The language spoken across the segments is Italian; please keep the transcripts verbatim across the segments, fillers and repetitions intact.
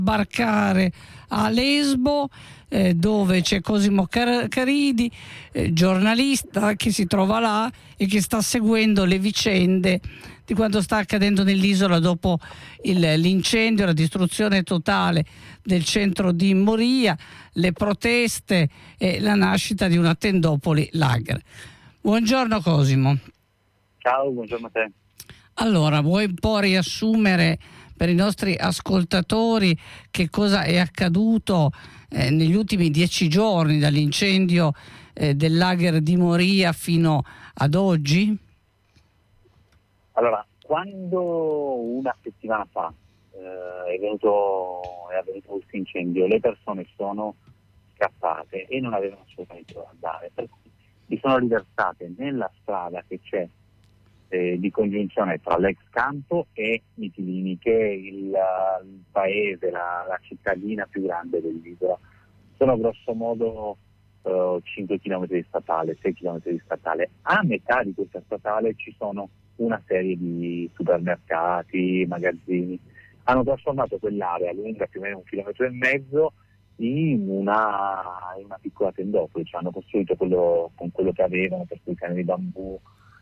sbarcare a Lesbo, eh, dove c'è Cosimo Car- Caridi, eh, giornalista che si trova là e che sta seguendo le vicende di quanto sta accadendo nell'isola dopo il, l'incendio, la distruzione totale del centro di Moria, le proteste e la nascita di una tendopoli lager. Buongiorno Cosimo. Ciao, buongiorno a te. Allora, vuoi un po' riassumere per i nostri ascoltatori che cosa è accaduto eh, negli ultimi dieci giorni, dall'incendio eh, del lager di Moria fino ad oggi? Allora, quando una settimana fa eh, è, venuto, è avvenuto questo incendio, le persone sono scappate e non avevano assolutamente dove andare, per cui si sono riversate nella strada che c'è eh, di congiunzione tra l'ex campo e Mitilini, che è il, il paese, la, la cittadina più grande dell'isola. Sono grosso modo uh, cinque chilometri di statale, sei chilometri di statale. A metà di questa statale ci sono una serie di supermercati, magazzini. Hanno trasformato quell'area lunga più o meno un chilometro e mezzo in una, in una piccola tendopoli. Cioè, hanno costruito quello, con quello che avevano, per cui canne di bambù,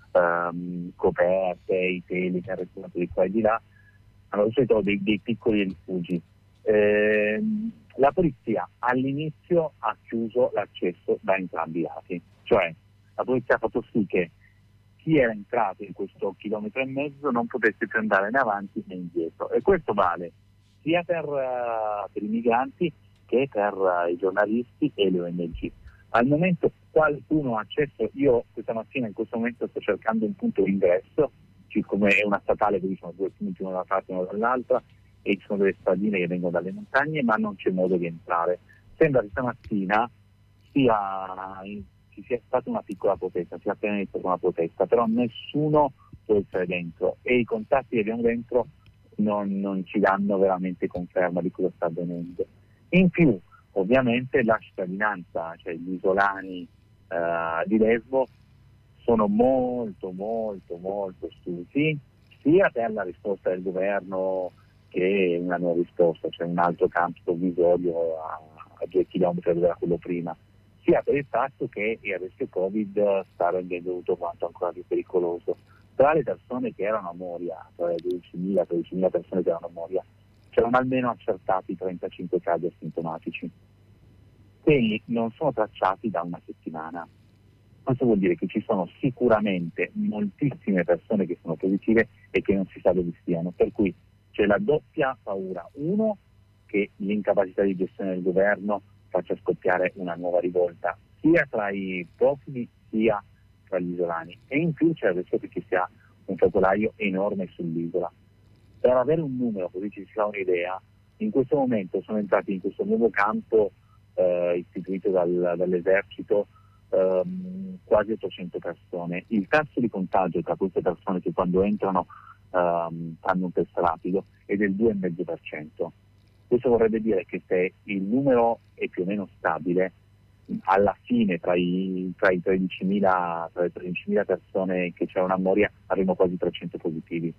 um, coperte, i teli che hanno recuperato di qua e di là. Hanno costruito dei, dei piccoli rifugi. Eh, la polizia all'inizio ha chiuso l'accesso da entrambi i lati, cioè la polizia ha fatto sì che chi era entrato in questo chilometro e mezzo non potesse più andare né avanti né indietro, e questo vale sia per, uh, per i migranti che per uh, i giornalisti e le O N G. Al momento qualcuno ha accesso, io questa mattina in questo momento sto cercando un punto di ingresso, siccome è una statale dove ci sono due punti, uno da una parte e uno dall'altra, e ci sono delle stradine che vengono dalle montagne, ma non c'è modo di entrare. Sembra che stamattina sia, ci sia stata una piccola protesta, sia appena iniziata una protesta, però nessuno può essere dentro e i contatti che abbiamo dentro non, non ci danno veramente conferma di cosa sta avvenendo. In più, ovviamente, la cittadinanza, cioè gli isolani uh, di Lesbo, sono molto, molto, molto stufi, sia per la risposta del governo che una nuova risposta, cioè un altro campo provvisorio a, a due chilometri da quello prima, sia per il fatto che il rischio Covid sta rendendo tutto quanto ancora più pericoloso. Tra le persone che erano a Moria, tra le dodicimila tredicimila persone che erano a Moria, c'erano almeno accertati trentacinque casi asintomatici. Quelli non sono tracciati da una settimana. Questo vuol dire che ci sono sicuramente moltissime persone che sono positive e che non si sa dove stiano, per cui c'è la doppia paura. Uno, che l'incapacità di gestione del governo faccia scoppiare una nuova rivolta sia tra i profughi sia tra gli isolani, e in più c'è il rischio che ci sia un focolaio enorme sull'isola. Per avere un numero, così ci si fa un'idea, in questo momento sono entrati in questo nuovo campo eh, istituito dal, dall'esercito ehm, quasi ottocento persone. Il tasso di contagio tra queste persone che quando entrano Um, fanno un test rapido è del due virgola cinque per cento. Questo vorrebbe dire che se il numero è più o meno stabile, alla fine tra i, tra i tredicimila, tra le tredicimila persone che c'erano a Moria avremo quasi trecento positivi.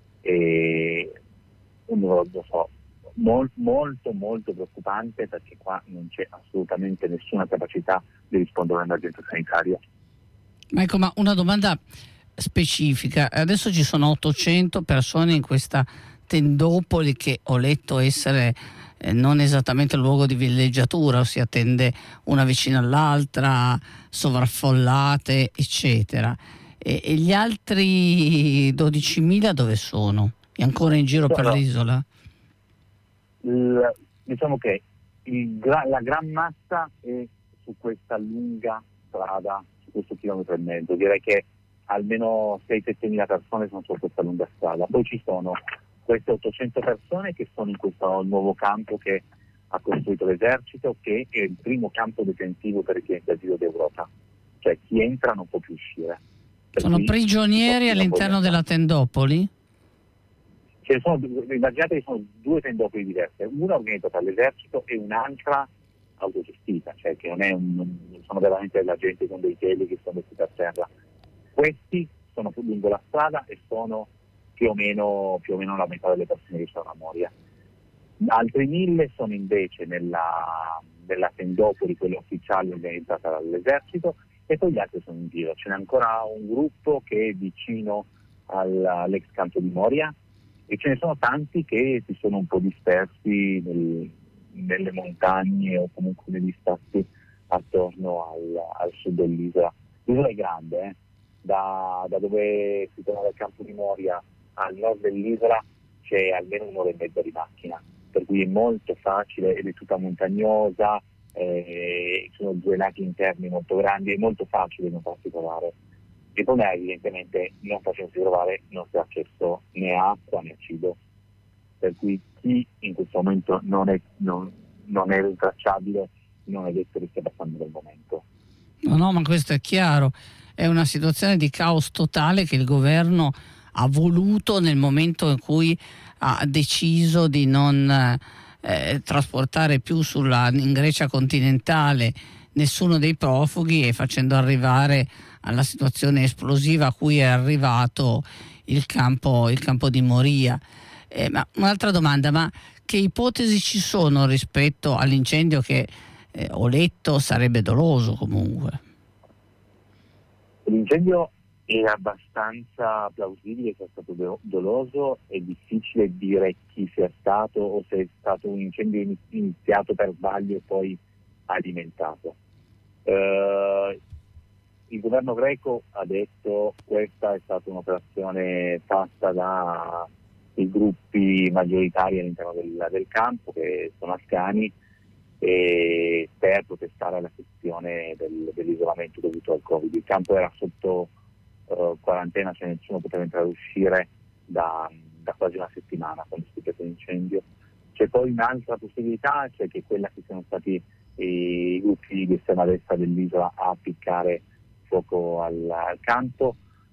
E un numero, lo so, mol, molto molto preoccupante, perché qua non c'è assolutamente nessuna capacità di rispondere all'emergenza sanitaria. Ma ecco, ma una domanda specifica. Adesso ci sono ottocento persone in questa tendopoli che ho letto essere eh, non esattamente il luogo di villeggiatura, ossia tende una vicina all'altra, sovraffollate, eccetera. E, e gli altri dodicimila dove sono? È ancora in giro per Allora, l'isola? il, diciamo che il, la gran massa è su questa lunga strada, su questo chilometro e mezzo. Direi che almeno sei sette mila persone sono su questa lunga strada. Poi ci sono queste ottocento persone che sono in questo nuovo campo che ha costruito l'esercito, che è il primo campo detentivo per i clienti d'asilo d'Europa. Cioè chi entra non può più uscire. Per Sono prigionieri all'interno della tendopoli? Cioè, sono, immaginate che sono due tendopoli diverse, una organizzata dall'esercito e un'altra autogestita, cioè che non è un, non sono veramente della gente con dei teli che sono messi per terra. Questi sono lungo la strada e sono più o meno, più o meno la metà delle persone che sono a Moria. Altri mille sono invece nella, nella tendopoli, quella ufficiale organizzata dall'esercito, e poi gli altri sono in giro. Ce n'è ancora un gruppo che è vicino al, all'ex campo di Moria, e ce ne sono tanti che si sono un po' dispersi nel, nelle montagne o comunque negli stati attorno al, al sud dell'isola. L'isola è grande, eh? da, da dove si trova il campo di Moria al nord dell'isola c'è almeno un'ora e mezza di macchina, per cui è molto facile, ed è tutta montagnosa, eh, sono due laghi interni molto grandi, è molto facile non farsi trovare. Il problema è evidentemente, non facendosi trovare, non si ha accesso né a acqua né a cibo, per cui chi in questo momento non è, non, non è rintracciabile non è detto che stia passando nel momento. No, no, ma questo è chiaro, è una situazione di caos totale che il governo ha voluto nel momento in cui ha deciso di non eh, trasportare più sulla, in Grecia continentale nessuno dei profughi, e facendo arrivare alla situazione esplosiva a cui è arrivato il campo, il campo di Moria. Eh, ma un'altra domanda, ma che ipotesi ci sono rispetto all'incendio che eh, ho letto sarebbe doloso comunque? L'incendio è abbastanza plausibile che sia stato do- doloso, è difficile dire chi sia stato o se è stato un incendio in- iniziato per sbaglio e poi alimentato. Eh, il governo greco ha detto che questa è stata un'operazione fatta dai gruppi maggioritari all'interno del, del campo, che sono afghani, e per protestare alla questione del, dell'isolamento dovuto al Covid. Il campo era sotto uh, quarantena, cioè nessuno poteva entrare e uscire da, da quasi una settimana quando si è l'incendio. C'è poi un'altra possibilità, cioè che quella che siano stati i gruppi di estrema destra dell'isola a appiccare fuoco al, al campo.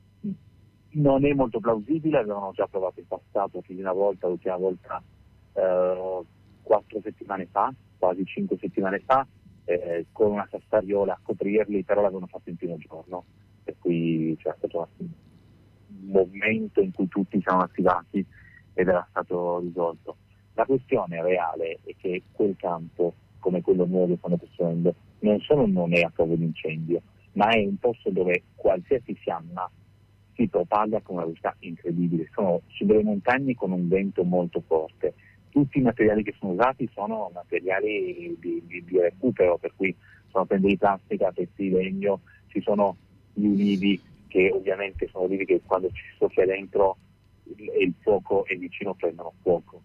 Non è molto plausibile, avevano già provato in passato più di una volta, l'ultima volta uh, quattro settimane fa, quasi cinque settimane fa, eh, con una sassariola a coprirli, però l'avevano fatto in primo giorno, per cui c'è stato un momento in cui tutti siamo attivati ed era stato risolto. La questione reale è che quel campo, come quello nuovo che stanno costruendo, non solo non è a causa di incendio, ma è un posto dove qualsiasi fiamma si propaga con una velocità incredibile. Sono su delle montagne con un vento molto forte. Tutti i materiali che sono usati sono materiali di, di, di recupero, per cui sono tende di plastica, pezzi di legno, ci sono gli ulivi che ovviamente sono ulivi che quando ci soffia dentro il, il fuoco è vicino prendono fuoco.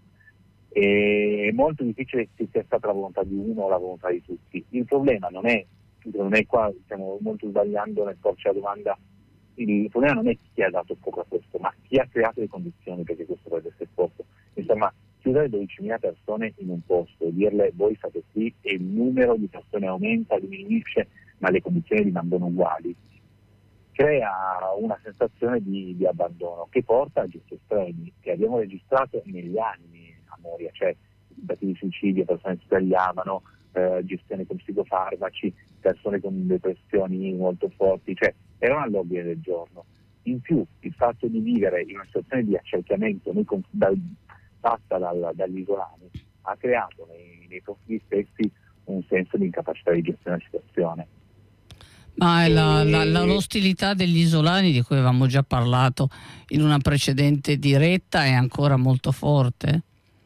È molto difficile che sia stata la volontà di uno o la volontà di tutti. Il problema non è, non è qua, stiamo molto sbagliando nel porci la domanda, il problema non è chi ha dato fuoco a questo, ma chi ha creato le condizioni perché questo potesse essere fuoco. Insomma, chiudere dodicimila persone in un posto e dirle voi state qui e il numero di persone aumenta, diminuisce, ma le condizioni rimangono uguali, crea una sensazione di, di abbandono che porta a gesti estremi che abbiamo registrato negli anni a Moria, cioè tentativi di suicidio, persone che si tagliavano, eh, gestione con psicofarmaci, persone con depressioni molto forti, cioè era un all'ordine del giorno. In più il fatto di vivere in una situazione di accerchiamento nei, da, fatta dal, dagli isolani ha creato nei, nei profili stessi un senso di incapacità di gestione della situazione. Ma la, la, la, l'ostilità degli isolani, di cui avevamo già parlato in una precedente diretta, è ancora molto forte?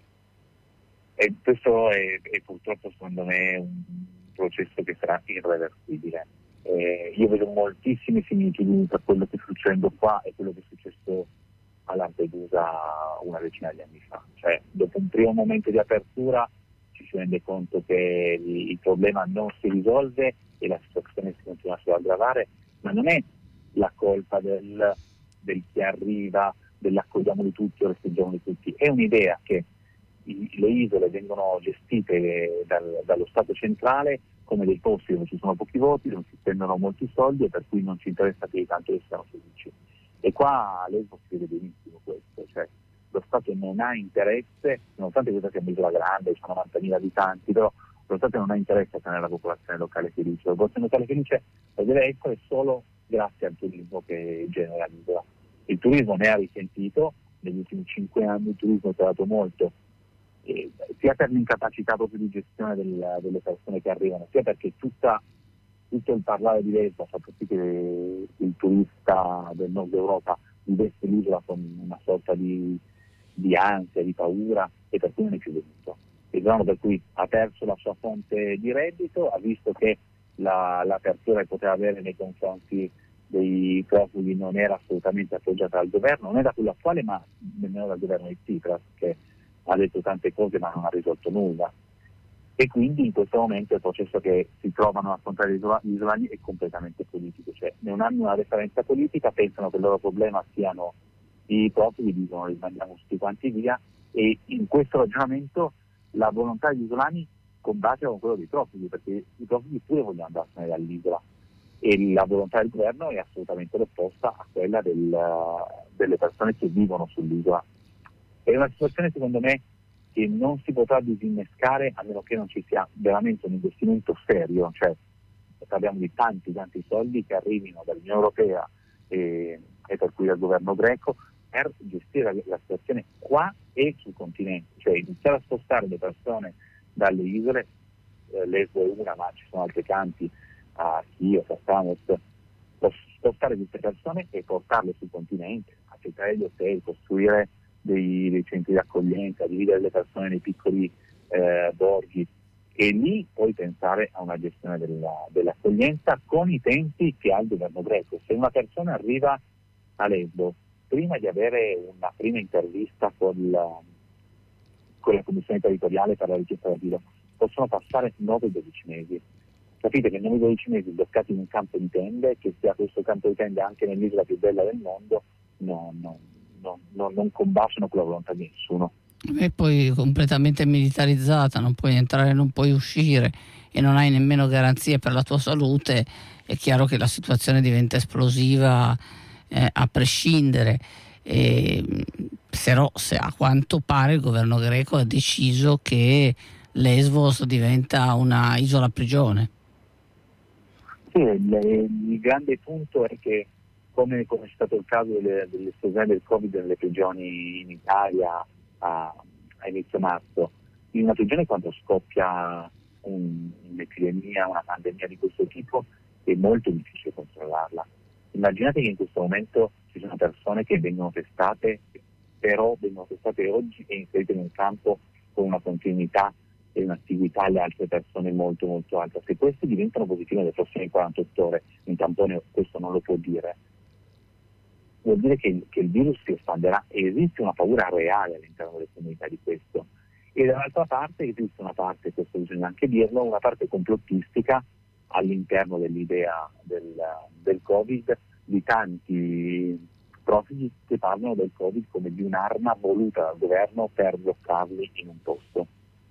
E questo è, è purtroppo secondo me un processo che sarà irreversibile. Eh, io vedo moltissime similitudini tra quello che sta succedendo qua e quello che è successo a Lampedusa una decina di anni fa. Cioè, dopo un primo momento di apertura ci si rende conto che il, il problema non si risolve e la situazione si continua solo ad aggravare, ma non è la colpa del, del chi arriva, dell'accogliamo di tutti o respingiamo di tutti, è un'idea che i, le isole vengono gestite dal, dallo Stato centrale come dei posti dove ci sono pochi voti, dove si spendono molti soldi e per cui non ci interessa più di tanto che siano felici. E qua a Lesbos si vede benissimo questo, cioè lo Stato non ha interesse, nonostante questa sia un'isola grande, ci sono novantamila abitanti, però lo Stato non ha interesse a tenere la popolazione locale felice. La popolazione locale felice deve essere solo grazie al turismo che genera l'isola. Il turismo ne ha risentito, negli ultimi cinque anni il turismo è calato molto eh, sia per l'incapacità proprio di gestione del, delle persone che arrivano, sia perché tutta, tutto il parlare di Lesbos fa sì che il turista del nord Europa vivesse l'isola con una sorta di, di ansia, di paura, e per cui non è più venuto. Il giorno per cui ha perso la sua fonte di reddito, ha visto che la, l'apertura che poteva avere nei confronti dei profughi non era assolutamente appoggiata dal governo, non era quella attuale, ma nemmeno dal governo di Tsipras, che ha detto tante cose ma non ha risolto nulla. E quindi in questo momento il processo che si trovano a affrontare gli isolani è completamente politico, cioè non hanno una referenza politica, pensano che il loro problema siano i profughi, dicono li mandiamo tutti quanti via, e in questo ragionamento la volontà degli isolani combacia con quello dei profughi, perché i profughi pure vogliono andarsene dall'isola, e la volontà del governo è assolutamente l'opposta a quella del, delle persone che vivono sull'isola. È una situazione, secondo me, che non si potrà disinnescare a meno che non ci sia veramente un investimento serio, cioè parliamo di tanti tanti soldi che arrivino dall'Unione Europea e, e per cui dal governo greco, per gestire la, la situazione qua e sul continente, cioè iniziare a spostare le persone dalle isole, eh, Lesbo è una, ma ci sono altri campi a Chios, a Samos, spostare queste persone e portarle sul continente, affittare gli hotel, costruire dei, dei centri di accoglienza, dividere le persone nei piccoli eh, borghi, e lì poi pensare a una gestione della, dell'accoglienza con i tempi che ha il governo greco. Se una persona arriva a Lesbo, prima di avere una prima intervista con la, con la Commissione territoriale per la richiesta d'asilo, possono passare nove dodici mesi. Capite che nove dodici mesi bloccati in un campo di tende, che sia questo campo di tende anche nell'isola più bella del mondo, no, no, no, no, non combaciano con la volontà di nessuno. E poi completamente militarizzata, non puoi entrare, non puoi uscire e non hai nemmeno garanzie per la tua salute, è chiaro che la situazione diventa esplosiva eh, a prescindere. E, però se a quanto pare il governo greco ha deciso che Lesbos diventa una isola prigione. Sì, il, il grande punto è che, come, come è stato il caso delle, dell'esplosione del Covid nelle prigioni in Italia a, a inizio marzo, in una prigione quando scoppia un, un'epidemia, una pandemia di questo tipo, è molto difficile controllarla. Immaginate che in questo momento ci sono persone che vengono testate, però vengono testate oggi e inserite in un campo con una continuità e un'attività alle altre persone molto molto alta. Se queste diventano positive nelle prossime quarantotto ore, un tampone questo non lo può dire, vuol dire che, che il virus si espanderà, e esiste una paura reale all'interno delle comunità di questo. E dall'altra parte esiste una parte, questo bisogna anche dirlo, una parte complottistica all'interno dell'idea del, del Covid, di tanti profughi che parlano del Covid come di un'arma voluta dal governo per bloccarli in un posto.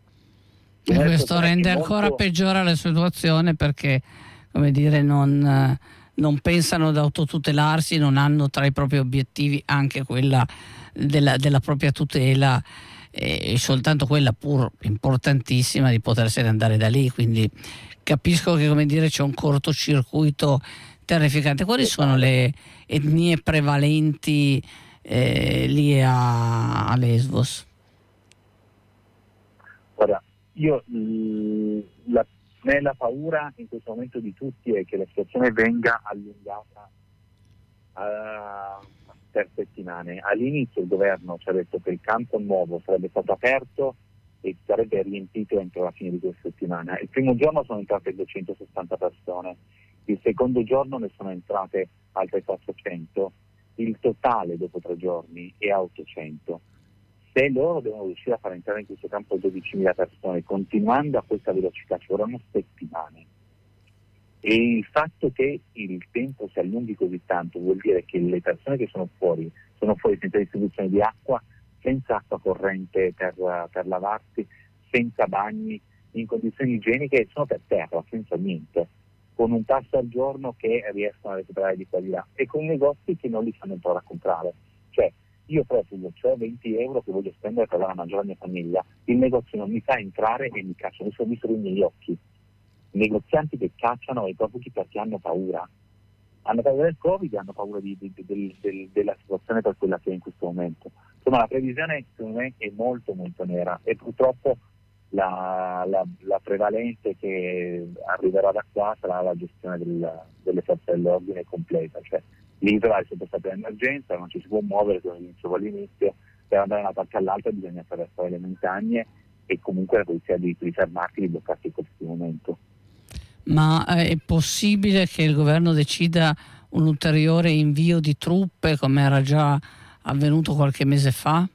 E questo rende ancora molto... peggiore la situazione, perché, come dire, non, non pensano ad autotutelarsi, non hanno tra i propri obiettivi anche quella della, della propria tutela, e soltanto quella pur importantissima di potersene andare da lì. Quindi capisco che, come dire, c'è un cortocircuito terrificante. Quali sono le etnie prevalenti eh, lì a, a Lesbos? Ora, io mh, la, me la paura in questo momento di tutti è che la situazione venga allungata uh, per settimane. All'inizio il governo ci ha detto che il campo nuovo sarebbe stato aperto e sarebbe riempito entro la fine di questa settimana. Il primo giorno sono entrate duecentosessanta persone, il secondo giorno ne sono entrate altre quattrocento, il totale dopo tre giorni è a ottocento. Se loro devono riuscire a far entrare in questo campo dodicimila persone, continuando a questa velocità, ci vorranno settimane. E il fatto che il tempo si allunghi così tanto vuol dire che le persone che sono fuori, sono fuori senza distribuzione di acqua, senza acqua corrente per, per lavarsi, senza bagni, in condizioni igieniche, sono per terra, senza niente, con un passo al giorno che riescono a recuperare di qua di là, e con negozi che non li fanno entrare a comprare. Cioè, io profugo, ho venti euro che voglio spendere per dare a mangiare alla mia famiglia, il negozio non mi fa entrare e mi caccia, mi sono visto i miei occhi. Negozianti che cacciano i profughi perché hanno paura. Hanno paura del Covid e hanno paura di, di, di, del, del, della situazione per quella che è in questo momento. Insomma, la previsione secondo me è molto molto nera e purtroppo la, la, la prevalente che arriverà da qua sarà la gestione del, delle forze dell'ordine completa, cioè l'isola è sempre stata in emergenza, non ci si può muovere, come dicevo all'inizio, per andare da una parte all'altra bisogna attraversare le montagne e comunque la polizia ha diritto di fermarti, di bloccarti in qualsiasi momento. Ma eh, è possibile che il governo decida un ulteriore invio di truppe come era già avvenuto qualche mese fa?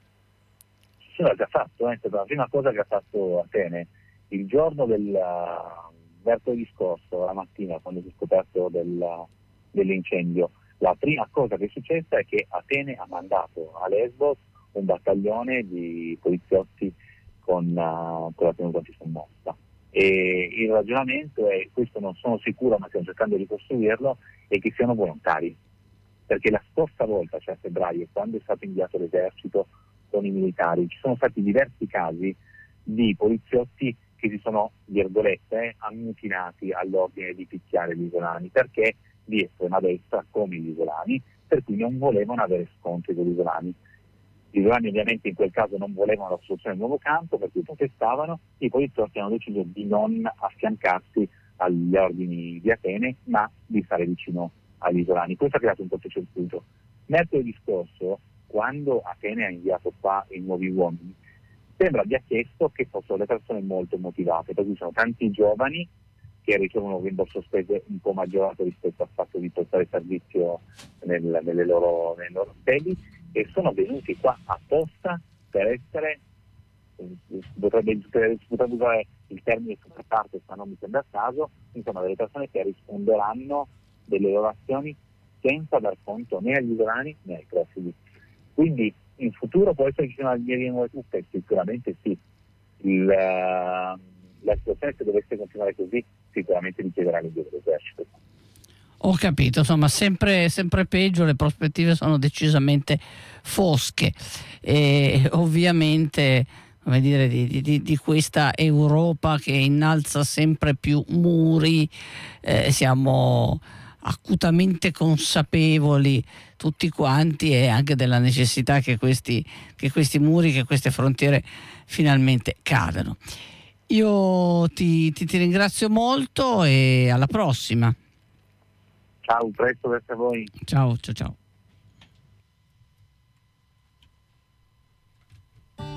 Sì, l'ha già fatto, è stata la prima cosa che ha fatto Atene. Il giorno del mercoledì scorso, la mattina, quando si è scoperto del, dell'incendio, la prima cosa che è successa è che Atene ha mandato a Lesbos un battaglione di poliziotti con, uh, con la tenuta antisommossa. E il ragionamento è, questo non sono sicuro ma stiamo cercando di costruirlo, è che siano volontari, perché la scorsa volta, cioè a febbraio, quando è stato inviato l'esercito con i militari, ci sono stati diversi casi di poliziotti che si sono, virgolette, ammutinati all'ordine di picchiare gli isolani, perché di estrema destra come gli isolani, per cui non volevano avere scontri con gli isolani. Gli isolani ovviamente in quel caso non volevano la soluzione del nuovo campo, per cui protestavano, i poliziotti hanno deciso di non affiancarsi agli ordini di Atene, ma di stare vicino agli isolani. Questo ha creato un cortocircuito. Mercoledì scorso, quando Atene ha inviato qua i nuovi uomini, sembra abbia chiesto che fossero le persone molto motivate, perché ci sono tanti giovani che ricevono un rimborso spese un po' maggiorato rispetto al fatto di prestare servizio nel, nelle loro, nei loro sedi, e sono venuti qua apposta per essere, potrebbe, potrebbe usare il termine super parte, ma non mi sembra il caso, insomma delle persone che risponderanno delle loro azioni senza dar conto né agli isolani né ai profughi. Quindi in futuro può essere che ci siano allieri nuove truppe? Sicuramente sì. Il, uh, la situazione, se dovesse continuare così, sicuramente richiederà l'invio dell'esercito. Ho capito, insomma sempre, sempre peggio, le prospettive sono decisamente fosche e ovviamente, come dire, di, di, di questa Europa che innalza sempre più muri, eh, siamo acutamente consapevoli tutti quanti, e anche della necessità che questi, che questi muri, che queste frontiere finalmente cadano. Io ti, ti, ti ringrazio molto e alla prossima. Ciao, presto verso voi. Ciao, ciao, ciao.